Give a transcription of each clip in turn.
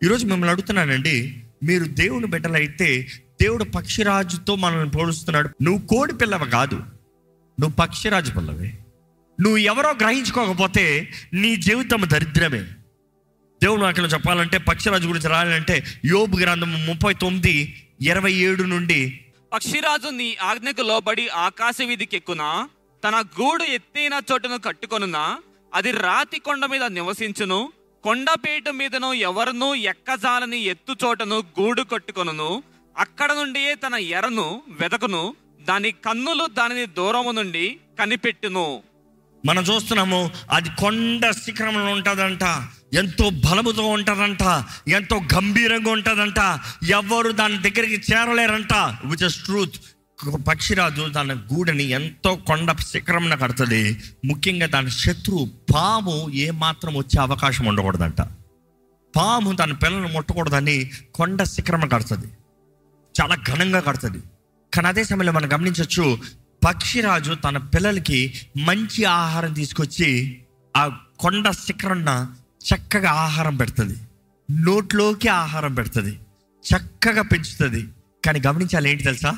ఈరోజు మిమ్మల్ని అడుగుతున్నానండి, మీరు దేవుని బిడ్డలైతే దేవుడు పక్షిరాజుతో మనల్ని పోలుస్తున్నాడు. నువ్వు కోడి పిల్లవ కాదు, నువ్వు పక్షిరాజు పిల్లవే. నువ్వు ఎవరో గ్రహించుకోకపోతే నీ జీవితం దరిద్రమే. దేవుడు వాక్యం చెప్పాలంటే పక్షిరాజు గురించి రాయాలంటే యోబు గ్రంథం 39:27 నుండి, పక్షిరాజు నీ ఆజ్ఞకు లోబడి ఆకాశ వీధికెక్కునా, తన గూడు ఎత్తైన చోటును కట్టుకొనునా, అది రాతి కొండ మీద నివసించును, కొండపేట మీదను ఎవరునూ ఎక్కజాలని ఎత్తు చోటను గూడు కట్టుకొనును, అక్కడ నుండియే తన ఎరను వెదకును, దాని కన్నులు దానిని దూరము నుండి కనిపెట్టును. మనం చూస్తున్నాము, అది కొండ శిఖరంలో ఉంటుందంట, ఎంతో బలముతో ఉంటుందంట, ఎంతో గంభీరంగా ఉంటుందంట, ఎవరు దాని దగ్గరికి చేరలేరంట. Which is truth. పక్షిరాజు తన గూడని ఎంతో కొండ శిఖరంలో కడుతుంది. ముఖ్యంగా దాని శత్రువు పాము ఏమాత్రం వచ్చే అవకాశం ఉండకూడదంట. పాము తన పిల్లలను ముట్టకూడదని కొండ శిఖరం కడుతుంది, చాలా ఘనంగా కడుతుంది. కానీ అదే సమయంలో మనం గమనించవచ్చు, పక్షిరాజు తన పిల్లలకి మంచి ఆహారం తీసుకొచ్చి ఆ కొండ శిఖరన్న చక్కగా ఆహారం పెడుతుంది, నోట్లోకి ఆహారం పెడుతుంది, చక్కగా పెంచుతుంది. కానీ గమనించాలి ఏంటి తెలుసా,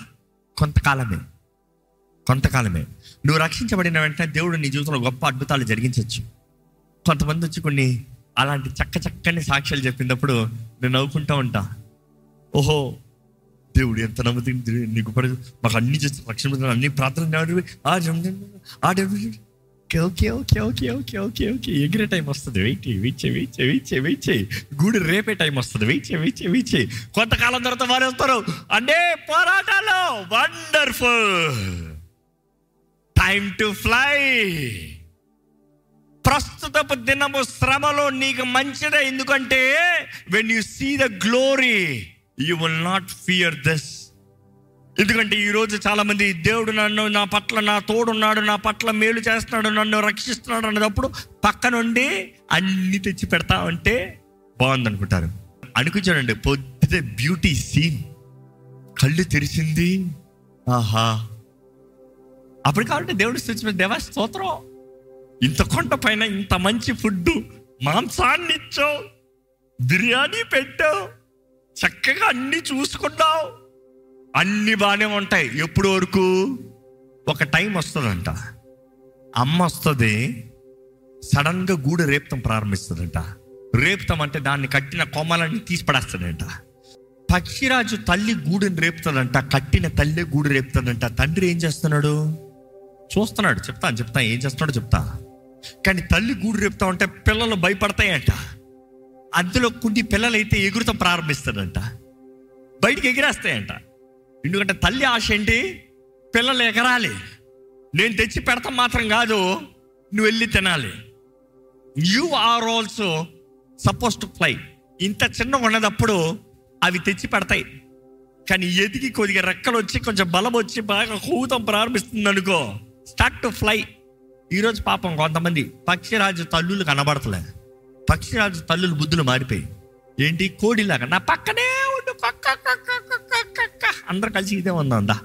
కొంతకాలమే నువ్వు రక్షించబడిన వెంటనే దేవుడు నీ జీవితంలో గొప్ప అద్భుతాలు జరిగించవచ్చు. కొంతమంది వచ్చి కొన్ని అలాంటి చక్కని సాక్ష్యాలు చెప్పినప్పుడు నేను నవ్వుకుంటూ ఉంటా. ఓహో, దేవుడు ఎంత నమ్ముతుంది, నీకు మాకు అన్ని చేసి రక్షణ అన్ని ప్రార్థనలు ఓకే ఎగిరే టైం వస్తుంది, వెయిట్ చేయి. గూడు రేపే టైం వస్తుంది, వెయిట్ చేయి. కొంతకాలం తర్వాత మారేస్తారు అంటే పోరాటాలు. Wonderful time to fly. ప్రస్తుతపు దినము శ్రమలో నీకు మంచిదే. ఎందుకంటే when you see the glory you will not fear this. ఎందుకంటే ఈరోజు చాలా మంది దేవుడు నా పట్ల నా తోడున్నాడు, నా పట్ల మేలు చేస్తున్నాడు, నన్ను రక్షిస్తున్నాడు అన్నప్పుడు పక్క నుండి అన్ని తెచ్చి పెడతా ఉంటే బాగుంది అనుకుంటారు. అనుకుంటానండి, పొద్దుటే బ్యూటీ సీన్, కళ్ళు తెరిచింది, ఆహా, అప్పుడు కావాలంటే దేవుడు స్తుతించే దేవా స్తోత్రం, ఇంత కొండ పైన ఇంత మంచి ఫుడ్, మాంసాన్ని ఇచ్చావు, బిర్యానీ పెట్టావు, చక్కగా అన్ని చూసుకున్నావు, అన్ని బాగానే ఉంటాయి. ఎప్పుడు వరకు ఒక టైం వస్తుందంట, అమ్మ వస్తుంది, సడన్గా గూడు రేపుతాం ప్రారంభిస్తుందంట. రేపుతాం అంటే దాన్ని కట్టిన కొమ్మలన్నీ తీసి పడేస్తాడంట. పక్షిరాజు తల్లి గూడుని రేపుతాడంట, కట్టిన తల్లి గూడు రేపుతాడంట. తండ్రి ఏం చేస్తున్నాడు చూస్తున్నాడు. చెప్తా ఏం చేస్తున్నాడో చెప్తా. కానీ తల్లి గూడు రేపుతా ఉంటే పిల్లలు భయపడతాయంట. అందులో కొన్ని పిల్లలైతే ఎగురుతాం ప్రారంభిస్తాడంట, బయటికి ఎగిరేస్తాయంట. ఎందుకంటే తల్లి ఆశ ఏంటి, పిల్లలు ఎగరాలి, నేను తెచ్చి పెడతాం మాత్రం కాదు, నువ్వు వెళ్ళి తినాలి. You are also suppose to fly. ఇంత చిన్నగా ఉన్నదప్పుడు అవి తెచ్చి పెడతాయి. కానీ ఎదిగి కొద్దిగా రెక్కలు వచ్చి కొంచెం బలం వచ్చి బాగా కూతం ప్రారంభిస్తుంది అనుకో, స్టార్ట్ టు ఫ్లై. ఈరోజు పాపం కొంతమంది పక్షిరాజు తల్లులు కనబడతలే. పక్షిరాజు తల్లులు బుద్ధులు మారిపోయి ఏంటి, కోడిలాగా నా పక్కనే ఉండు, అందరు కలిసి ఇదే ఉందా,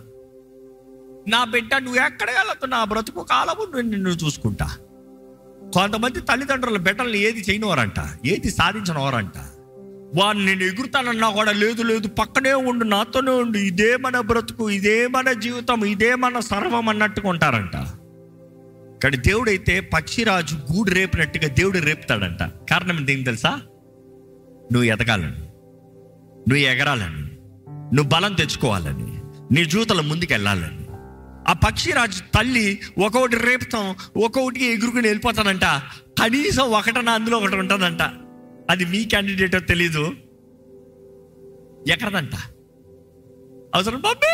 నా బిడ్డ నువ్వు ఎక్కడ వెళ్తావు, నా బ్రతుకు కాలము నిన్ను చూసుకుంటా. కొంతమంది తల్లిదండ్రుల బిడ్డల్ని ఏది చేయనివారంట, ఏది సాధించనివారంట. వాడిని నేను ఎగురుతానన్నా కూడా లేదు పక్కనే ఉండు, నాతోనే ఉండు, ఇదే మన బ్రతుకు, ఇదే మన జీవితం, ఇదే మన సర్వం అన్నట్టుగా ఉంటారంట. కానీ దేవుడైతే పక్షిరాజు గూడు రేపినట్టుగా దేవుడు రేపుతాడంట. కారణం ఏంటి తెలుసా, నువ్వు ఎదగాలని, నువ్వు ఎగరాలని, నువ్వు బలం తెచ్చుకోవాలని, నీ జీవితంలో ముందుకు వెళ్ళాలని. ఆ పక్షిరాజు తల్లి ఒక్కొక్కటి రేపుతాం, ఒక్కొక్కటికి ఎగురుకుని వెళ్ళిపోతానంట. కనీసం ఒకటన అందులో ఒకటి ఉంటుందంట. అది మీ క్యాండిడేటో తెలీదు, ఎక్కడదంట. అవసరం మమ్మీ,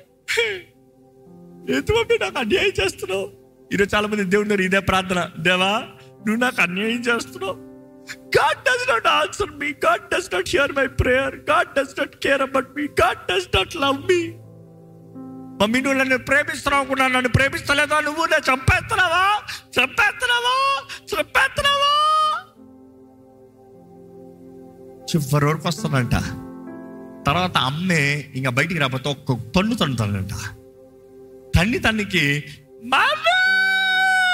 ఎందుకు మమ్మీ నాకు అన్యాయం చేస్తున్నావు? ఈరోజు చాలా మంది దేవుడు ఇదే ప్రార్థన, దేవా నువ్వు నాకు అన్యాయం చేస్తున్నావు. God does not answer me. God does not hear my prayer. God does not care about me. God does not love me. Mummy నువ్వు నన్ను ప్రేమిస్తున్నావు అనుకున్నా, నన్ను ప్రేమిస్తలేదా? నువ్వు నేను చంపేస్తున్నావా? చివరి వరకు వస్తుందంట. తర్వాత అమ్మే ఇంకా బయటికి రాకపోతే ఒక్క తన్నుతాడంట. తన్నికి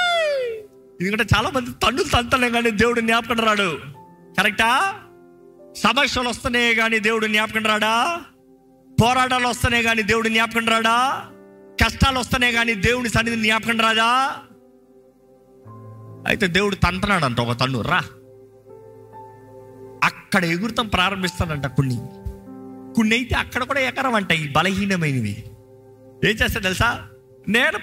ఎందుకంటే చాలా మంది తన్నులు తంతలే కానీ దేవుడు జ్ఞాపకం రాడు. కరెక్టా? సమస్యలు వస్తేనే కానీ దేవుడు జ్ఞాపకం రాడా? పోరాటాలు వస్తేనే కానీ దేవుడు జ్ఞాపకం రాడా? కష్టాలు వస్తేనే కానీ దేవుని సన్నిధి జ్ఞాపకం రాదా? అయితే దేవుడు తంతనాడంట ఒక తన్ను, రా అక్కడ ఎగురుతాం ప్రారంభిస్తాడంట. కొన్ని అయితే అక్కడ కూడా ఎకరమంట. ఈ బలహీనమైనవి ఏం చేస్తాడు తెలుసా? నేను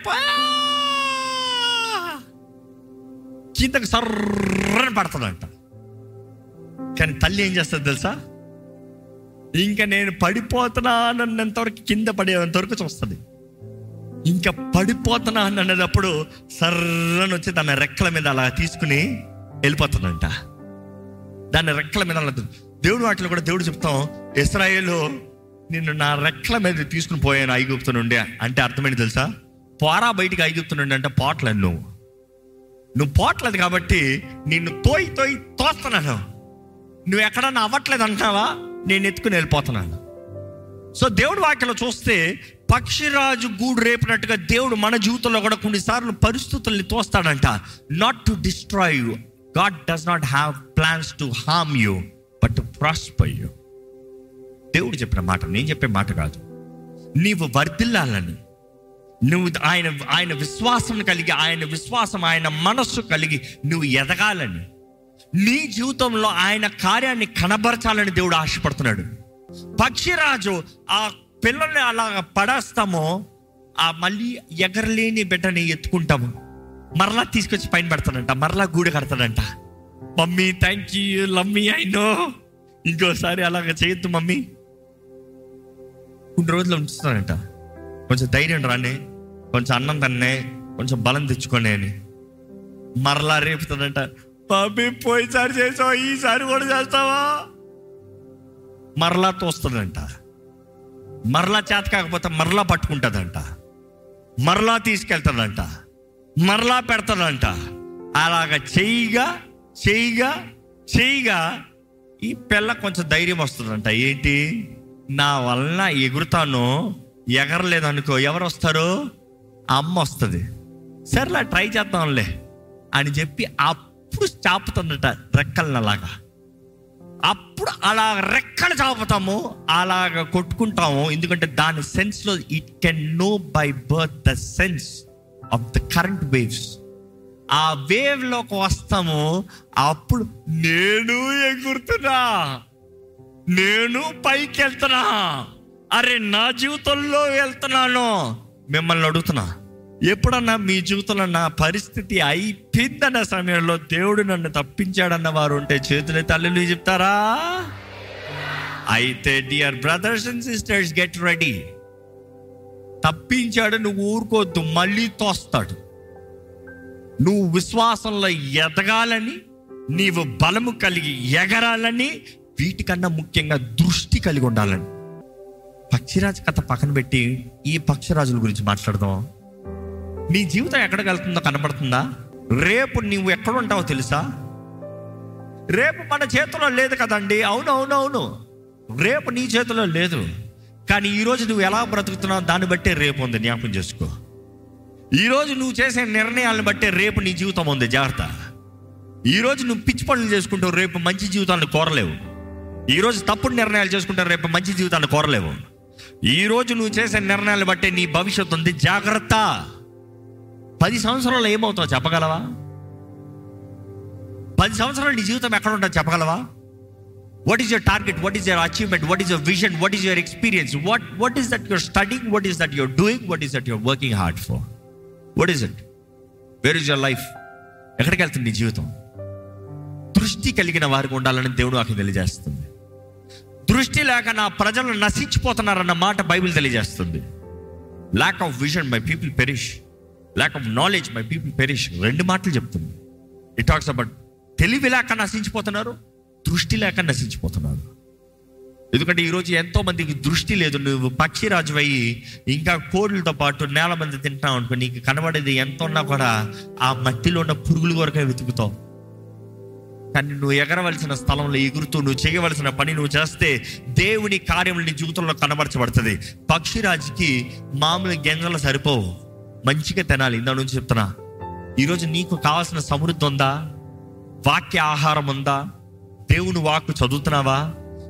కిందకు సర్రని పడతాడంట. కానీ తల్లి ఏం చేస్తుంది తెలుసా? ఇంకా నేను పడిపోతున్నానన్నంతవరకు, కింద పడేంతవరకు చూస్తుంది. ఇంకా పడిపోతున్నా అన్నప్పుడు సర్రని వచ్చి తన రెక్కల మీద అలా తీసుకుని వెళ్ళిపోతుందంట. దాని రెక్కల మీద అలా దేవుడు వాటిలో కూడా దేవుడు చెప్తాం, ఇశ్రాయేలు నిన్ను నా రెక్కల మీద తీసుకుని పోయాను ఐగుప్తు నుండి అంటే అర్థమైంది తెలుసా? పోరా బయటికి ఐగుప్తు నుండి అంటే పోట్లేదు, నువ్వు పోట్లేదు కాబట్టి నిన్ను తోస్తున్నాను. నువ్వు ఎక్కడన్నా అవ్వట్లేదు అంటున్నావా, నేను ఎత్తుకుని వెళ్ళిపోతున్నాను. సో దేవుడు వాక్యలో చూస్తే పక్షిరాజు గూడు రేపినట్టుగా దేవుడు మన జీవితంలో కూడా కొన్నిసార్లు పరిస్థితుల్ని తోస్తాడంట. Not to destroy you. God does not have plans to harm you but to prosper you. దేవుడు చెప్పిన మాట, నేను చెప్పే మాట కాదు. నీవు వర్ధిల్లాలని, నువ్వు ఆయన విశ్వాసం కలిగి, ఆయన మనస్సు కలిగి నువ్వు ఎదగాలని, నీ జీవితంలో ఆయన కార్యాన్ని కనబరచాలని దేవుడు ఆశపడుతున్నాడు. పక్షిరాజు ఆ పిల్లల్ని అలా పడేస్తామో, ఆ మళ్ళీ ఎగరలేని బిడ్డని ఎత్తుకుంటాము, మరలా తీసుకొచ్చి పైన పెడతాడంట, మరలా గూడు కడతాడంట. మమ్మీ థ్యాంక్ యూ లమ్మీ, ఐ నో, ఇంకోసారి అలాగ చేయొద్దు మమ్మీ. కొన్ని రోజులు ఉంచుతాడంట, కొంచెం ధైర్యం రాని, కొంచెం అన్నం తన్నే, కొంచెం బలం తెచ్చుకొని అని. మరలా రేపుతాడంట, మమ్మీ పోయిసారి చేసావా, ఈసారి కూడా చేస్తావా? మరలా తోస్తుందంట, మరలా చేత కాకపోతే మరలా పట్టుకుంటుందంట, మరలా తీసుకెళ్తాడంట, మరలా పెడతాడంట. అలాగ చేయగా ఈ పిల్ల కొంచెం ధైర్యం వస్తుందంట. ఏంటి, నా వలన ఎగురుతాను, ఎగరలేదనుకో ఎవరు వస్తారు? అమ్మ వస్తుంది. సరేలా ట్రై చేద్దాంలే అని చెప్పి అప్పుడు చాపుతుందట రెక్కలను. అలాగా అప్పుడు అలా రెక్కలు చాపుతాము, అలాగ కొట్టుకుంటాము. ఎందుకంటే దాని సెన్స్లో it can know by birth the sense of the current waves. ఆ వేవ్ లోకి వస్తాము, అప్పుడు నేను ఎగురుతున్నా, నేను పైకి వెళ్తున్నా, అరే నా జీవితంలో వెళ్తున్నాను. మిమ్మల్ని అడుగుతున్నా, ఎప్పుడన్నా మీ జీవితంలో నా పరిస్థితి అయిపోయిందన్న సమయంలో దేవుడు నన్ను తప్పించాడన్న వారు ఉంటే చేతులే తల్లులు చెప్తారా? అయితే dear brothers and sisters, get ready. తప్పించాడు, నువ్వు ఊరుకోవద్దు, మళ్ళీ తోస్తాడు. నువ్వు విశ్వాసంలో ఎదగాలని, నీవు బలము కలిగి ఎగరాలని, వీటికన్నా ముఖ్యంగా దృష్టి కలిగి ఉండాలని. పక్షిరాజు కథ పక్కన పెట్టి ఈ పక్షిరాజుల గురించి మాట్లాడదాం. నీ జీవితం ఎక్కడికి వెళ్తుందో కనబడుతుందా? రేపు నువ్వు ఎక్కడ ఉంటావో తెలుసా? రేపు మన చేతిలో లేదు కదండి. అవును, రేపు నీ చేతిలో లేదు. కానీ ఈరోజు నువ్వు ఎలా బ్రతుకుతున్నావు దాన్ని బట్టే రేపు ఉంది, జ్ఞాపకం చేసుకో. ఈరోజు నువ్వు చేసే నిర్ణయాలను బట్టే రేపు నీ జీవితం ఉంది, జాగ్రత్త. ఈరోజు నువ్వు పిచ్చి పనులు చేసుకుంటావు, రేపు మంచి జీవితాన్ని కోరలేవు. ఈరోజు తప్పుడు నిర్ణయాలు చేసుకుంటావు, రేపు మంచి జీవితాన్ని కోరలేవు. ఈరోజు నువ్వు చేసే నిర్ణయాలను బట్టే నీ భవిష్యత్తు ఉంది, జాగ్రత్త. 10 సంవత్సరాలు ఏమవుతావు చెప్పగలవా? 10 సంవత్సరాలు నీ జీవితం ఎక్కడ ఉంటుందో చెప్పగలవా? What is your target? What is your achievement? What is your vision? What is your experience? What is that your studying? What is that your doing? What is that your working hard for? What is it? Where is your life? ఎక్కడికి వెళ్తుంది నీ జీవితం? దృష్టి కలిగిన వారికి ఉండాలని దేవుడు నాకు తెలియజేస్తుంది. దృష్టి లేక నా ప్రజలు నశించిపోతున్నారన్న మాట బైబిల్ తెలియజేస్తుంది. Lack of vision my people perish, lack of knowledge my people perish. 2 మాటలు చెప్తుంది. ఇట్ టాక్స్ అబౌట్ తెలివి లేక నశించిపోతున్నారు, దృష్టి లేక నశించిపోతున్నారు. ఎందుకంటే ఈరోజు ఎంతో మందికి దృష్టి లేదు. నువ్వు పక్షిరాజు అయ్యి ఇంకా కోళ్ళతో పాటు నేల మంది తింటావు అనుకో, నీకు కనబడేది ఎంత ఉన్నా కూడా ఆ మట్టిలో ఉన్న పురుగుల కొరకే వెతుకుతావు. కానీ నువ్వు ఎగరవలసిన స్థలంలో ఎగురుతూ నువ్వు చేయవలసిన పని నువ్వు చేస్తే దేవుని కార్యములు నీ జీవితంలో కనబరచబడుతుంది. పక్షిరాజుకి మామూలు గింజలు సరిపోవు, మంచిగా తినాలి. ఇందా నుంచి చెప్తున్నా, ఈరోజు నీకు కావాల్సిన సమృద్ధి ఉందా? వాక్య ఆహారం ఉందా? దేవుని వాక్కు చదువుతున్నావా?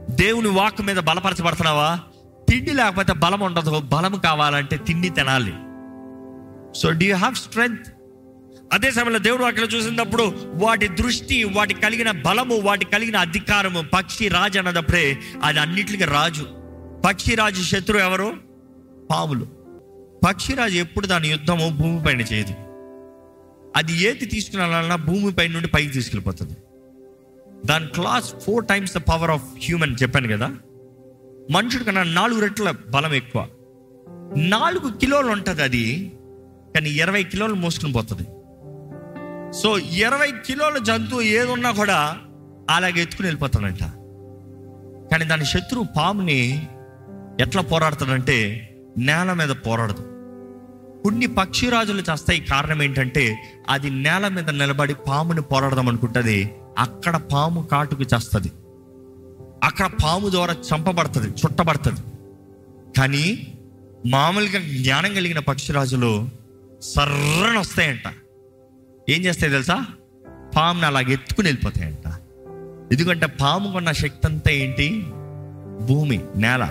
దేవుని వాక్ మీద బలపరచబడుతున్నావా? తిండి లేకపోతే బలం ఉండదు. బలం కావాలంటే తిండి తినాలి. So do you have strength? అదే సమయంలో దేవుడు వాక్యం చూసినప్పుడు వాటి దృష్టి, వాటి కలిగిన బలము, వాటి కలిగిన అధికారము, పక్షి రాజు అన్నదప్పుడే అది అన్నిటికీ రాజు. పక్షిరాజు శత్రువు ఎవరు? పాములు. పక్షిరాజు ఎప్పుడు దాని యుద్ధము భూమిపైన చేయదు. అది ఏది తీసుకురాలన్నా భూమిపై నుండి పైకి తీసుకెళ్ళిపోతుంది. దాని claws 4 times the power of human చెప్పాను కదా. మనుషుడి కన్నా 4 రెట్ల బలం ఎక్కువ. 4 కిలోలు ఉంటుంది అది, కానీ 20 కిలోలు మోసుకుని పోతుంది. సో 20 కిలోల జంతువు ఏదున్నా కూడా అలాగే ఎత్తుకుని వెళ్ళిపోతాడంట. కానీ దాని శత్రువు పాముని ఎట్లా పోరాడుతాడంటే నేల మీద పోరాడదు. కొన్ని పక్షిరాజులు చేస్తాయి. కారణం ఏంటంటే అది నేల మీద నిలబడి పాముని పోరాడదాం అనుకుంటుంది. అక్కడ పాము కాటుకు చేస్తుంది, అక్కడ పాము ద్వారా చంపబడుతుంది, చుట్టబడుతుంది. కానీ మామూలుగా జ్ఞానం కలిగిన పక్షిరాజులు సర్రని వస్తాయంట. ఏం చేస్తాయి తెలుసా? పాముని అలాగ ఎత్తుకుని వెళ్ళిపోతాయంట. ఎందుకంటే పాముకున్న శక్తి అంతా ఏంటి? భూమి, నేల,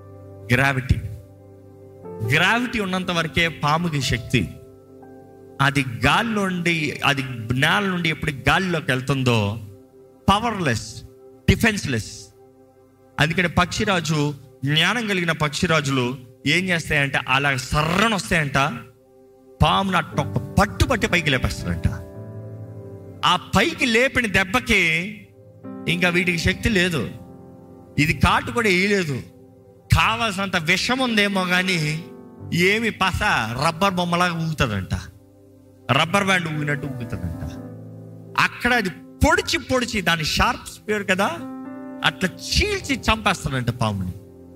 గ్రావిటీ ఉన్నంత వరకే పాముకి శక్తి. అది గాల్లో నుండి, అది నేల నుండి ఎప్పుడు గాలిలోకి వెళ్తుందో పవర్లెస్, డిఫెన్స్లెస్. అందుకని పక్షిరాజు, జ్ఞానం కలిగిన పక్షిరాజులు ఏం చేస్తాయంటే అలా సర్రని వస్తాయంట, పామును అట్టొక్క పట్టుబట్టి పైకి లేపేస్తాడంట. ఆ పైకి లేపిన దెబ్బకి ఇంకా వీటికి శక్తి లేదు. ఇది కాటు కూడా వేయలేదు. కావాల్సినంత విషం ఉందేమో కానీ ఏమి పస రబ్బర్ బొమ్మలాగా ఊగుతుందంట, రబ్బర్ బ్యాండ్ ఊగినట్టు ఊగుతుందంట. అక్కడ అది పొడిచి దాని షార్ప్ స్పీడ్ కదా, అట్లా చీల్చి చంపేస్తాడంట పాముని.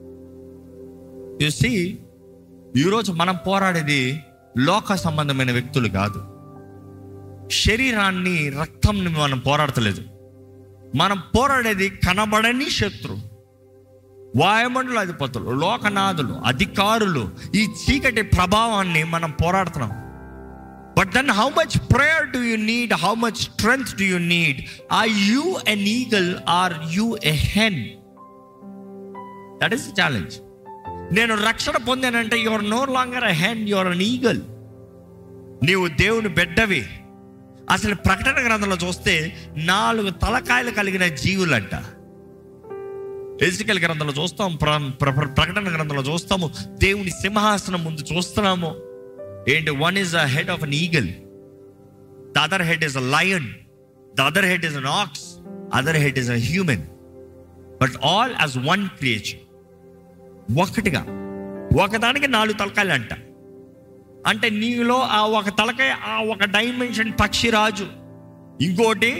చూసి ఈరోజు మనం పోరాడేది లోక సంబంధమైన వ్యక్తులు కాదు. శరీరాన్ని, రక్తంని మనం పోరాడతలేదు. మనం పోరాడేది కనబడని శత్రు, వాయుమండల అధిపతులు, లోకనాథులు, అధికారులు, ఈ చీకటి ప్రభావాన్ని మనం పోరాడుతున్నాం. But then how much prayer do you need? How much strength do you need? Are you an eagle? Are you a hen? That is the challenge. నేను రక్షణ పొందానంటే you are no longer a hen, you are an eagle. నీవు దేవుని బిడ్డవి. అసలు ప్రకటన గ్రంథంలో చూస్తే 4 తలకాయలు కలిగిన జీవులంట. ఎజికేల్ గ్రంథంలో చూస్తాం, ప్రకటన గ్రంథంలో చూస్తాము, దేవుని సింహాసనం ముందు చూస్తున్నాము. ఏంటి? One is the head of an eagle, the other head is a lion, the other head is an ox, other head is a human, but all as one creature. ఒకటిగా, ఒకదానికి 4 తలకాయలు అంట. అంటే నీలో ఆ ఒక తలకాయ, ఆ ఒక డైమెన్షన్ పక్షిరాజు, ఇంకోటి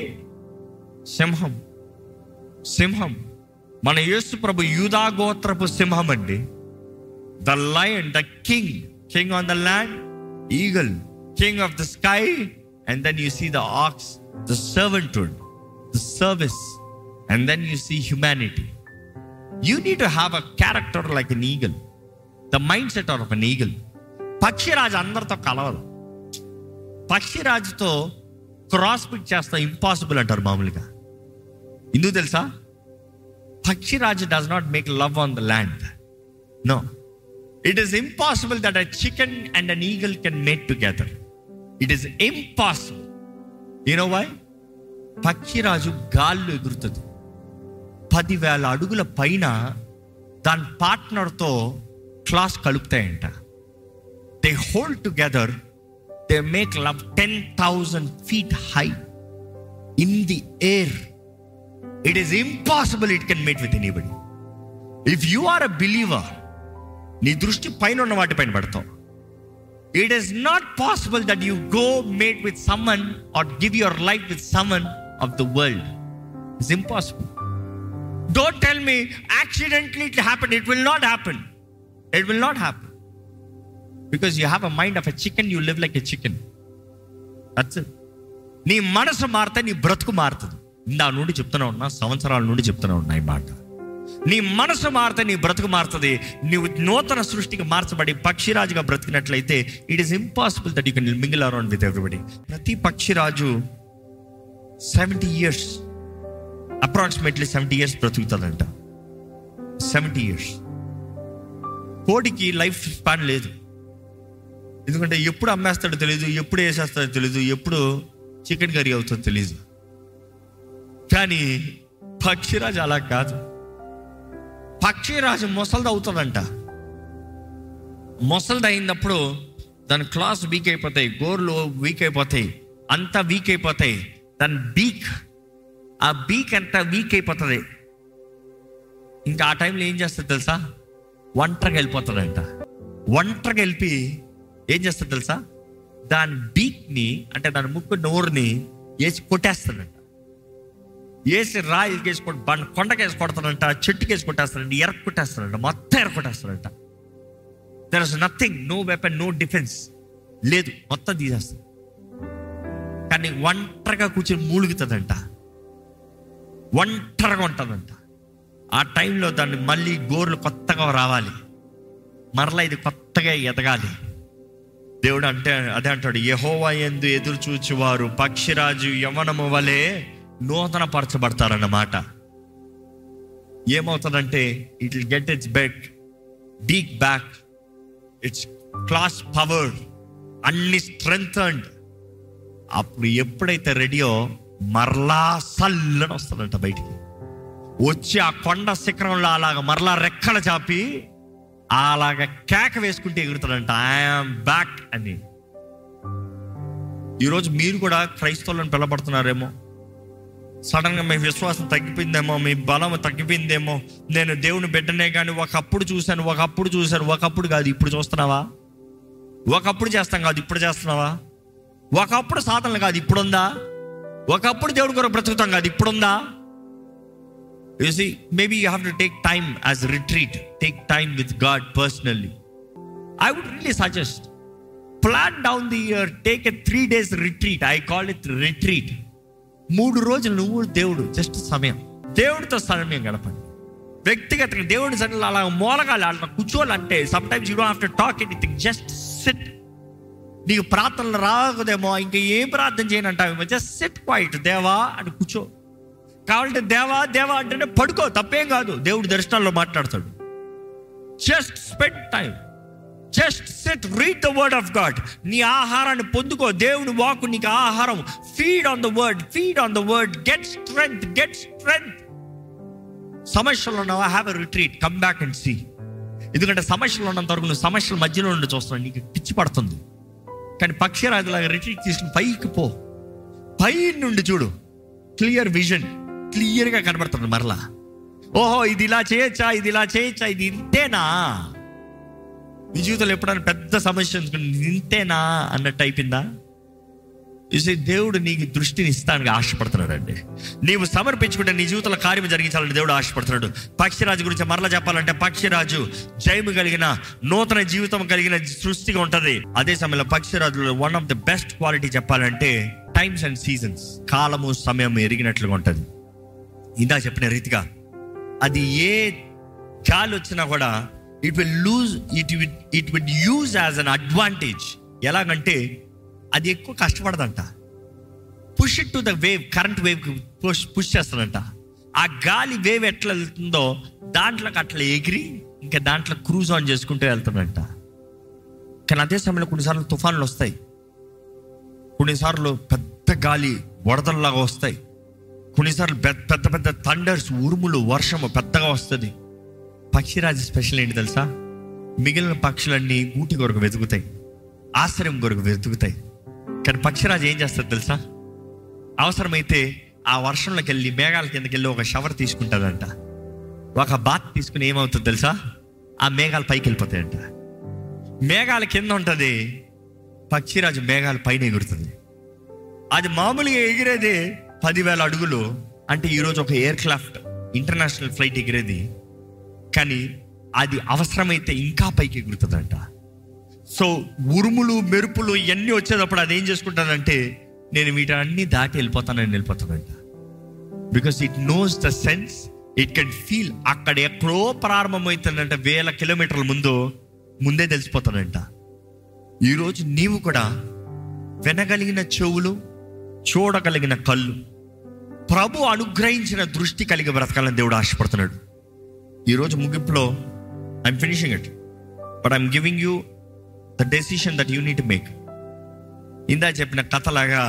సింహం. మన యేసు ప్రభు యూదా గోత్రపు సింహం అండి. The lion, the king on the land, eagle, king of the sky, and then you see the ox, the servanthood, the service, and then you see humanity. You need to have a character like an eagle, the mindset of an eagle. పక్షిరాజు అందరితో కలవదు. పక్షిరాజుతో cross పిట్ చేస్తా impossible అంటారు మామూలుగా. ఎందుకు తెలుసా? పక్షిరాజు does not make love on the land. No, it is impossible that a chicken and an eagle can mate together. It is impossible. You know why? పక్షిరాజు గాల్లో ఎగురుతుంది. 10,000 అడుగుల పైన దాని పార్ట్నర్తో క్లాస్ కలుపుతాయంట. They hold together, they make love 10,000 feet high in the air. It is impossible it can mate with anybody. If you are a believer, నీ దృష్టి పైన ఉన్న వాటి పైన పడతావు. It is not possible that you go mate with someone or give your life with someone of the world. It's impossible. Don't tell me accidentally it happened. It will not happen. It will not happen. Because you have a mind of a chicken, you live like a chicken. That's it. నీ మనసు మారితే నీ బ్రతుకు మారుతుంది. ఇందా నుండి చెప్తున్నా ఉన్నా, సంవత్సరాల నుండి చెప్తున్నా ఉన్నా ఈ మాట. నీ మనసు మారితే నీ బ్రతుకు మారుతుంది. నీవు నూతన సృష్టికి మార్చబడి పక్షిరాజుగా బ్రతికినట్లయితే it is impossible that you can mingle around with everybody. ప్రతి పక్షిరాజు 70 years, అప్రాక్సిమేట్లీ 70 years బ్రతుకుతుందంట. 70 years. కోడికి లైఫ్ స్పాన్ లేదు. ఎందుకంటే ఎప్పుడు అమ్మేస్తాడో తెలియదు, ఎప్పుడు వేసేస్తాడో తెలియదు, ఎప్పుడు చికెన్ కర్రీ అవుతుందో తెలియదు. కానీ పక్షిరాజు అలా కాదు. పక్షిరాజు మొసలిది అవుతుందంట. మొసలిది అయినప్పుడు దాని క్లాస్ వీక్ అయిపోతాయి, గోర్లు వీక్ అయిపోతాయి, అంతా వీక్ అయిపోతాయి. దాని ఆ బీక్ అంతా వీక్ అయిపోతుంది. ఇంకా ఆ టైంలో ఏం చేస్తుంది తెలుసా? ఒంటరిగా వెళ్ళిపోతుందంట. ఒంటరిగా వెళ్ళి ఏం చేస్తుంది తెలుసా? దాని బీక్ని, అంటే దాని ముక్కు నోరుని వేసి కొట్టేస్తాడంట. వేసి రాయి వేసి కొండకేసి కొడతాడంట, చెట్టుకేసి కొట్టేస్తాడంట, కొట్టేస్తాడంట, మొత్తం కొట్టేస్తాడంట. There is nothing, no weapon, no defence లేదు, మొత్తం తీసేస్తుంది. కానీ ఒంటరిగా కూర్చొని మూలుగుతుందంట, ఒంటరిగా ఉంటుందంట. ఆ టైంలో దాన్ని మళ్ళీ గోర్లు కొత్తగా రావాలి, మరలా ఇది కొత్తగా ఎదగాలి. దేవుడు అంటే అదే అంటాడు, యెహోవా యందు ఎదురు చూచువారు పక్షిరాజు యవ్వనము వలె నూతన పరచబడతారన్నమాట. ఏమవుతుందంటే it will get its beak back, its claws powered, అన్ని స్ట్రెంగ్థన్డ్. అప్పుడు ఎప్పుడైతే రెడీయో మరలా సల్లని వస్తుందంట బయటికి వచ్చి, ఆ కొండ శిఖరంలో అలాగ మరలా రెక్కలు చాపి అలాగ కేక వేసుకుంటే ఎగురుతాడంట, ఐఎమ్ బ్యాక్ అని. ఈరోజు మీరు కూడా క్రైస్తవులను పిలబడుతున్నారేమో. సడన్ గా మీ విశ్వాసం తగ్గిపోయిందేమో, మీ బలం తగ్గిపోయిందేమో. నేను దేవుని బిడ్డనే కానీ ఒకప్పుడు చూశాను, ఒకప్పుడు కాదు ఇప్పుడు చూస్తున్నావా? ఒకప్పుడు చేస్తాం కాదు ఇప్పుడు చేస్తున్నావా? ఒకప్పుడు సాధనలు కాదు ఇప్పుడుందా? ఒకప్పుడు దేవుడి కొరకు బ్రతుకుతాం కాదు ఇప్పుడుందా? You see, maybe you have to take time as a retreat. Take time with God personally. I would really suggest, plan down the year, take a 3 days retreat. I call it retreat. 3 రోజులు నువ్వు దేవుడు just సమయం, దేవుడితో సమయం గడపండి. వ్యక్తిగతంగా దేవుడి సన్నిధిలో అలా మూలగాలి, అలా కూర్చోవాలంటే sometimes you don't have to talk anything, just sit. నీకు ప్రార్థనలు రాకదేమో, ఇంకా ఏం ప్రార్థన చేయనంటావేమో, జస్ట్ సిట్ క్వైట్, దేవా అని కూర్చో. కావాలంటే దేవా దేవా అంటేనే పడుకో, తప్పేం కాదు. దేవుడు దర్శనాల్లో మాట్లాడతాడు. Just spend time, just sit, read the word of God. నీ ఆహారాన్ని పొందుకో, దేవుని వాక్కు నీకు ఆహారం. Feed on the word, get strength. సమస్యలు ఉన్నావా? Have a retreat, come back and see. ఎందుకంటే సమస్యలు ఉన్నంత వరకు నువ్వు సమస్యల మధ్యలో నుండి చూస్తున్నావు, నీకు పిచ్చి పడుతుంది. కానీ పక్షిరాజులాగా రిట్రీట్ తీసుకుని పైకి పో, పై నుండి చూడు, క్లియర్ విజన్, క్లియర్గా కనబడుతుంది. మరలా ఓహో ఇది ఇలా చేయొచ్చా, ఇది ఇంతేనా? నీ జీవితంలో ఎప్పుడైనా పెద్ద సమస్య ఇంతేనా అన్నట్టు అయిపోయిందా? చూసి దేవుడు నీకు దృష్టిని ఇస్తానికి ఆశపడుతున్నాడు అండి. నీవు సమర్పించుకుంటే నీ జీవితంలో కార్యం జరిగించాలని దేవుడు ఆశపడుతున్నాడు. పక్షిరాజు గురించి మరలా చెప్పాలంటే, పక్షిరాజు జయము కలిగిన నూతన జీవితం కలిగిన సృష్టిగా ఉంటుంది. అదే సమయంలో పక్షిరాజులో one of the best quality చెప్పాలంటే టైమ్స్ అండ్ సీజన్స్, కాలము సమయం ఎరిగినట్లుగా ఉంటుంది. ఇందా చెప్పిన రీతిగా అది ఏ గాలి వచ్చినా కూడా it will use as an advantage. ఎలాగంటే అది ఎక్కువ కష్టపడదంట. Push it to the wave, current wave push చేస్తుందంట. ఆ గాలి వేవ్ ఎట్లా వెళ్తుందో దాంట్లోకి అట్లా ఎగిరి ఇంకా దాంట్లో క్రూజ్ ఆన్ చేసుకుంటూ వెళ్తుందంట. కానీ అదే సమయంలో కొన్నిసార్లు తుఫాన్లు వస్తాయి, కొన్నిసార్లు పెద్ద గాలి వరదల్లాగా వస్తాయి, కొన్నిసార్లు పెద్ద పెద్ద థండర్స్, ఉరుములు, వర్షము పెద్దగా వస్తుంది. పక్షిరాజు స్పెషల్ ఏంటి తెలుసా? మిగిలిన పక్షులన్నీ గూటి కొరకు వెతుకుతాయి, ఆశ్రయం కొరకు వెతుకుతాయి. కానీ పక్షిరాజు ఏం చేస్తుంది తెలుసా? అవసరమైతే ఆ వర్షంలోకి వెళ్ళి మేఘాల కిందకి వెళ్ళి ఒక షవర్ తీసుకుంటుందంట. ఒక బాత్ తీసుకుని ఏమవుతుంది తెలుసా? ఆ మేఘాలు పైకి వెళ్ళిపోతాయంట. మేఘాల కింద ఉంటుంది, పక్షిరాజు మేఘాల పైన ఎగురుతుంది. అది మామూలుగా ఎగిరేది 10,000 అడుగులు, అంటే ఈరోజు ఒక ఎయిర్ క్రాఫ్ట్ ఇంటర్నేషనల్ ఫ్లైట్ ఎగిరేది. కానీ అది అవసరమైతే ఇంకా పైకి ఎగురుతుందంట. సో ఉరుములు, మెరుపులు ఇవన్నీ వచ్చేటప్పుడు అది ఏం చేసుకుంటుందంటే, నేను వీటన్ని దాటి వెళ్ళిపోతానంట. Because it knows the sense, it can feel. అక్కడ ఎక్కడో ప్రారంభమవుతుందంట, 1000 కిలోమీటర్ల ముందే తెలిసిపోతానంట. ఈరోజు నీవు కూడా వినగలిగిన చెవులు, చూడగలిగిన కళ్ళు, ప్రభు అనుగ్రహించిన దృష్టి కలిగి బ్రతకాలని దేవుడు ఆశపడుతున్నాడు. ఈరోజు ముగింపులో I'm finishing it, but I'm giving you the decision that you need to make. ఇందా చెప్పిన కథలాగా,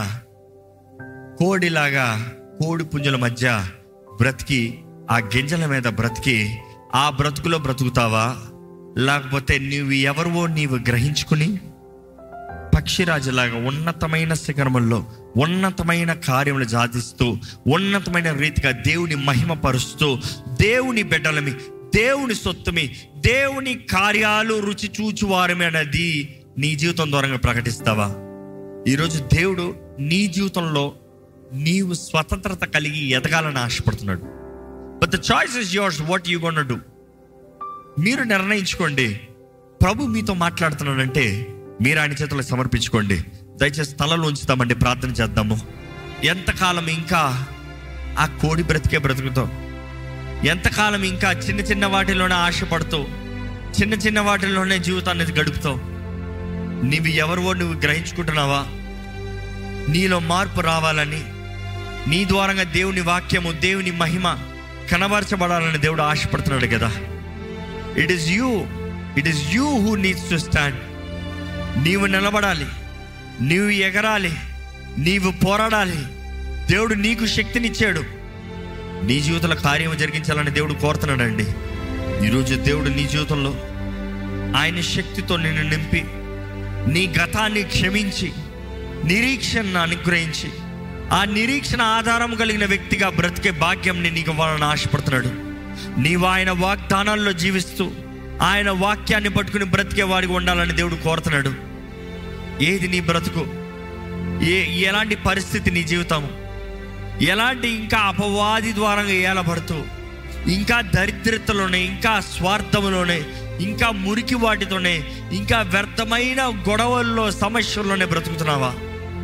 కోడిలాగా కోడి పుంజుల మధ్య బ్రతికి, ఆ గింజల మీద బ్రతికి ఆ బ్రతుకులో బ్రతుకుతావా, లేకపోతే నువ్వు ఎవరివో నీవు గ్రహించుకుని పక్షిరాజులాగా ఉన్నతమైన శిఖరముల్లో ఉన్నతమైన కార్యములు సాధిస్తూ ఉన్నతమైన రీతిగా దేవుని మహిమపరుస్తూ దేవుని బిడ్డలమి, దేవుని సొత్తుమి, దేవుని కార్యాలు రుచి చూచువారమే అనేది నీ జీవితం ద్వారా ప్రకటిస్తావా? ఈరోజు దేవుడు నీ జీవితంలో నీవు స్వతంత్రత కలిగి ఎదగాలని ఆశపడుతున్నాడు. But the choice is yours, what you gonna do. మీరు నిర్ణయించుకోండి. ప్రభు మీతో మాట్లాడుతున్నాడంటే మీరు ఆయన చేతుల్లో సమర్పించుకోండి. దయచేసి తలలో ఉంచుతామండి, ప్రార్థన చేద్దాము. ఎంతకాలం ఇంకా ఆ కోడి బ్రతికే బ్రతుకుతావు? ఎంతకాలం ఇంకా చిన్న చిన్న వాటిలోనే ఆశపడుతూ చిన్న చిన్న వాటిలోనే జీవితాన్ని గడుపుతావు? నీవు ఎవరివో నువ్వు గ్రహించుకుంటున్నావా? నీలో మార్పు రావాలని, నీ ద్వారంగా దేవుని వాక్యము, దేవుని మహిమ కనబరచబడాలని దేవుడు ఆశపడుతున్నాడు కదా. It is you who needs to stand. నీవు నిలబడాలి, నీవు ఎగరాలి, నీవు పోరాడాలి. దేవుడు నీకు శక్తినిచ్చాడు. నీ జీవితంలో కార్యం జరిగించాలని దేవుడు కోరుతున్నాడండి. ఈరోజు దేవుడు నీ జీవితంలో ఆయన శక్తితో నిన్ను నింపి, నీ గతాన్ని క్షమించి, నిరీక్షణను అనుగ్రహించి, ఆ నిరీక్షణ ఆధారం కలిగిన వ్యక్తిగా బ్రతికే భాగ్యం నీకు ఇవ్వాలని ఆశపడుతున్నాడు. నీవు ఆయన వాగ్దానాల్లో జీవిస్తూ ఆయన వాక్యాన్ని పట్టుకుని బ్రతికే వాడికి ఉండాలని దేవుడు కోరుతున్నాడు. ఏది నీ బ్రతుకు? ఎలాంటి పరిస్థితి నీ జీవితం? ఎలాంటి ఇంకా అపవాది ద్వారా ఏలబడుతూ, ఇంకా దరిద్రతలోనే, ఇంకా స్వార్థంలోనే, ఇంకా మురికి వాటితోనే, ఇంకా వ్యర్థమైన గొడవల్లో, సమస్యల్లోనే బ్రతుకుతున్నావా?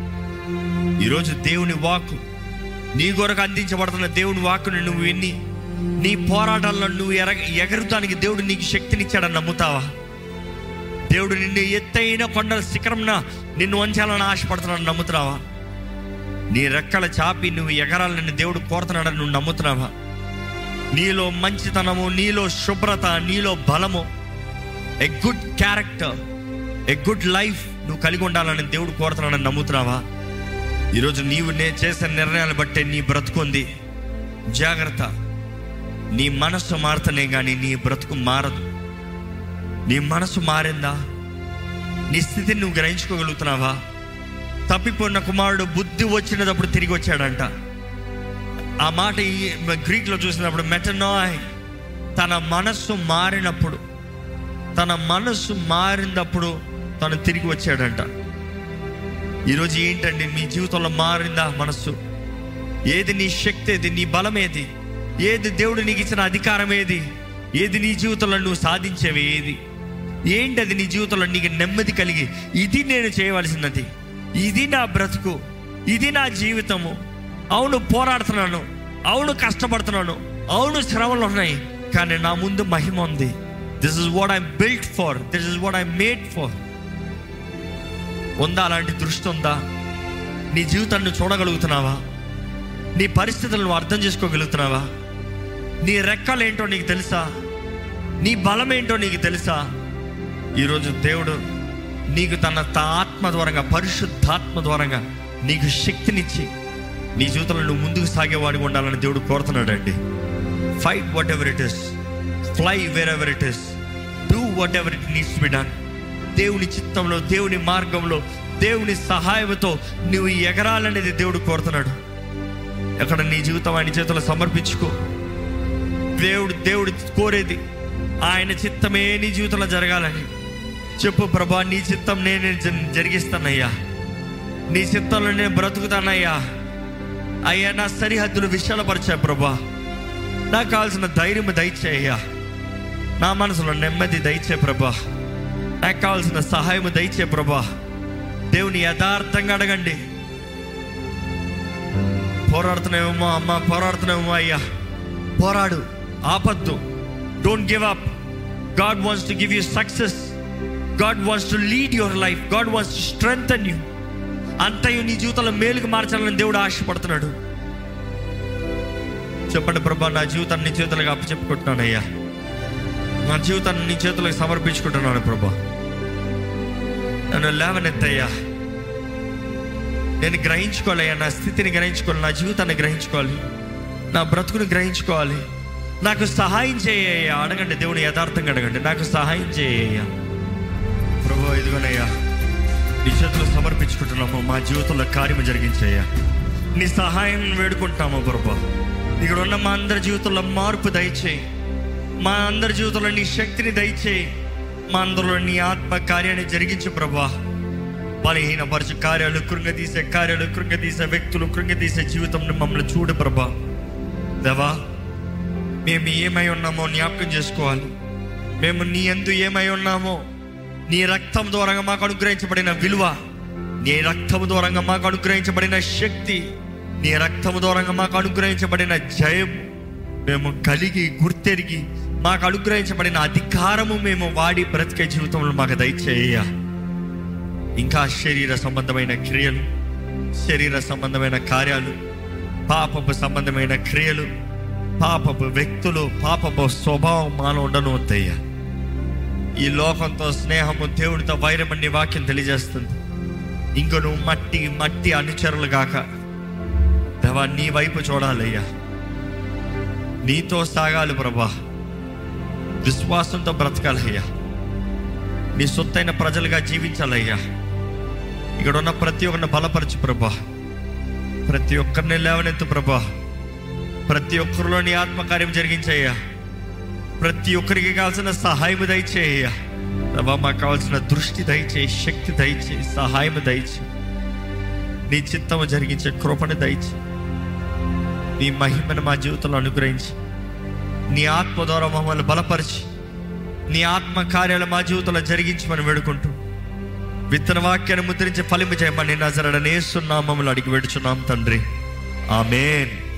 ఈరోజు దేవుని వాక్కు, నీ కొరకు అందించబడుతున్న దేవుని వాక్కుని నువ్వు విని నీ పోరాటాల్లో నువ్వు ఎగరుతానికి దేవుడు నీకు శక్తినిచ్చాడని నమ్ముతావా? దేవుడు నిన్ను ఎత్తైన కొండల శిఖరంన నిన్ను వంచాలని ఆశపడుతున్నాడని నమ్ముతున్నావా? నీ రెక్కల చాపి నువ్వు ఎగరాలని దేవుడు కోరుతున్నాడని నువ్వు నమ్ముతున్నావా? నీలో మంచితనము, నీలో శుభ్రత, నీలో బలము, a good character, a good life నువ్వు కలిగి ఉండాలని దేవుడు కోరుతున్నాడని నమ్ముతున్నావా? ఈరోజు నీవు చేసే నిర్ణయాలు బట్టే నీ బ్రతుకుంది. జాగ్రత్త. నీ మనసు మారుతనే కానీ నీ బ్రతుకు మారదు. నీ మనసు మారిందా? నీ స్థితిని నువ్వు గ్రహించుకోగలుగుతున్నావా? తప్పిపోయిన కుమారుడు బుద్ధి వచ్చినప్పుడు తిరిగి వచ్చాడంట. ఆ మాట గ్రీక్లో చూసినప్పుడు మెటనాయ్, తన మనస్సు మారినప్పుడు, తన మనస్సు మారినప్పుడు తను తిరిగి వచ్చాడంట. ఈరోజు ఏంటండి మీ జీవితంలో మారిందా మనస్సు? ఏది నీ శక్తి? ఏది నీ బలం? ఏది దేవుడు నీకు ఇచ్చిన అధికారం? ఏది నీ జీవితంలో నువ్వు సాధించేవి? ఏంటి అది నీ జీవితంలో నీకు నెమ్మది కలిగి, ఇది నేను చేయవలసినది, ఇది నా బ్రతుకు, ఇది నా జీవితము, అవును పోరాడుతున్నాను, అవును కష్టపడుతున్నాను, అవును శ్రమలు ఉన్నాయి, కానీ నా ముందు మహిమ ఉంది. This is what I'm built for, this is what I'm made for. ఉందా? అలాంటి దృష్టి ఉందా? నీ జీవితాన్ని చూడగలుగుతున్నావా? నీ పరిస్థితులను అర్థం చేసుకోగలుగుతున్నావా? నీ రెక్కలు ఏంటో నీకు తెలుసా? నీ బలం ఏంటో నీకు తెలుసా? ఈరోజు దేవుడు నీకు తన ఆత్మ ద్వారంగా, పరిశుద్ధాత్మ ద్వారంగా నీకు శక్తినిచ్చి నీ జీవితంలో నువ్వు ముందుకు సాగేవాడిగా ఉండాలని దేవుడు కోరుతున్నాడండి. Fight whatever it is, fly wherever it is, do whatever it needs to be done. దేవుని చిత్తంలో, దేవుని మార్గంలో, దేవుని సహాయంతో నువ్వు ఎగరాలనేది దేవుడు కోరుతున్నాడు. ఎక్కడ నీ జీవితం ఆయన చేతుల్లో సమర్పించుకో. దేవుడు కోరేది ఆయన చిత్తమే నీ జీవితంలో జరగాలని చెప్పు. ప్రభా, నీ చిత్తం నేను జరిగిస్తానయ్యా, నీ చిత్తంలో నేను బ్రతుకుతానయ్యా. అయ్యా, నా సరిహద్దులు విశాలపరిచా ప్రభా, నాకు కావాల్సిన ధైర్యం దయచేయ్యా, నా మనసులో నెమ్మది దయచే ప్రభా, నాకు కావాల్సిన సహాయం దయచే ప్రభా. దేవుని యథార్థంగా అడగండి. పోరాడుతున్నావేమో అమ్మ, పోరాడుతున్నావేమో అయ్యా, పోరాడు, ఆపద్దు. Don't give up. God wants to give you success. God wants to lead your life. God wants to strengthen you. అంతయు నీ జీవితంలో మేలుకు మార్చాలని దేవుడు ఆశపడుతున్నాడు. చెప్పండి, ప్రభా, నా జీవితాన్ని నీ చేతులుగా అప్పచెప్పుకుంటున్నానయ్యా. నా జీవితాన్ని నీ చేతులకు సమర్పించుకుంటున్నాను ప్రభా. నన్ను లేవనెత్తయ్యా. నేను గ్రహించుకోవాలయ్యా, నా స్థితిని గ్రహించుకోవాలి, నా జీవితాన్ని గ్రహించుకోవాలి, నా బ్రతుకుని గ్రహించుకోవాలి. నాకు సహాయం చేయ్యా. అడగండి, దేవుని యథార్థంగా అడగండి, నాకు సహాయం చేయ్యా ప్రభా. ఇదిగోనయ్యా, నీ చేతులు సమర్పించుకుంటున్నాము. మా జీవితంలో కార్యము జరిగించయ్యా. నీ సహాయం వేడుకుంటాము ప్రభా. ఇక్కడ ఉన్న మా అందరి జీవితంలో మార్పు దయచేయి. మా అందరి జీవితంలో నీ శక్తిని దయచేయి. మా అందరిలో నీ ఆత్మ కార్యాన్ని జరిగించు ప్రభా. బలహీనపరచు కార్యాలు, కృంగదీసే వ్యక్తులు, కృంగదీసే జీవితం మమ్మల్ని చూడు ప్రభా. దేవా, మేము ఏమై ఉన్నామో జ్ఞాపకం చేసుకోవాలి. మేము నీ యందు ఏమై ఉన్నామో, నీ రక్తం ద్వారా మాకు అనుగ్రహించబడిన విలువ, నీ రక్తం ద్వారా మాకు అనుగ్రహించబడిన శక్తి, నీ రక్తం ద్వారా మాకు అనుగ్రహించబడిన జయం మేము కలిగి గుర్తెరిగి మాకు అనుగ్రహించబడిన అధికారము మేము వాడి బ్రతికే జీవితంలో మాకు దయచేయ. ఇంకా శరీర సంబంధమైన క్రియలు, శరీర సంబంధమైన కార్యాలు, పాపపు సంబంధమైన క్రియలు, పాపపు వ్యక్తులు, పాపపు స్వభావం మాలో ఉండను వద్దయ్యా. ఈ లోకంతో స్నేహము, దేవుడితో వైరం అనే వాక్యం తెలియజేస్తుంది. ఇంక నువ్వు మట్టి అనుచరులు గాక దేవా, నీ వైపు చూడాలయ్యా. నీతో సాగాలి ప్రభా. విశ్వాసంతో బ్రతకాలయ్యా. నీ సొత్తైన ప్రజలుగా జీవించాలయ్యా. ఇక్కడ ఉన్న ప్రతి ఒక్కరిని బలపరచు ప్రభా. ప్రతి ఒక్కరిని లేవనెత్తు ప్రభా. ప్రతి ఒక్కరిలో నీ ఆత్మకార్యం జరిగించయ్యా. ప్రతి ఒక్కరికి కావాల్సిన సహాయం దయచేయ్యా ప్రభా. మాకు కావాల్సిన దృష్టి దయచేయి, శక్తి దయచేయి, సహాయం దయచేయి. నీ చిత్తము జరిగించే కృపను దయచేయి. నీ మహిమను మా జీవితంలో అనుగ్రహించి, నీ ఆత్మ ద్వారా మమ్మల్ని బలపరిచి, నీ ఆత్మ కార్యాలు మా జీవితంలో జరిగించమని వేడుకుంటూ, విత్తన వాక్యాన్ని ముద్రించి ఫలింపజేయమని నజరేయుడైన యేసు నామములో అడిగి వేడుచున్నాం తండ్రి. ఆమేన్.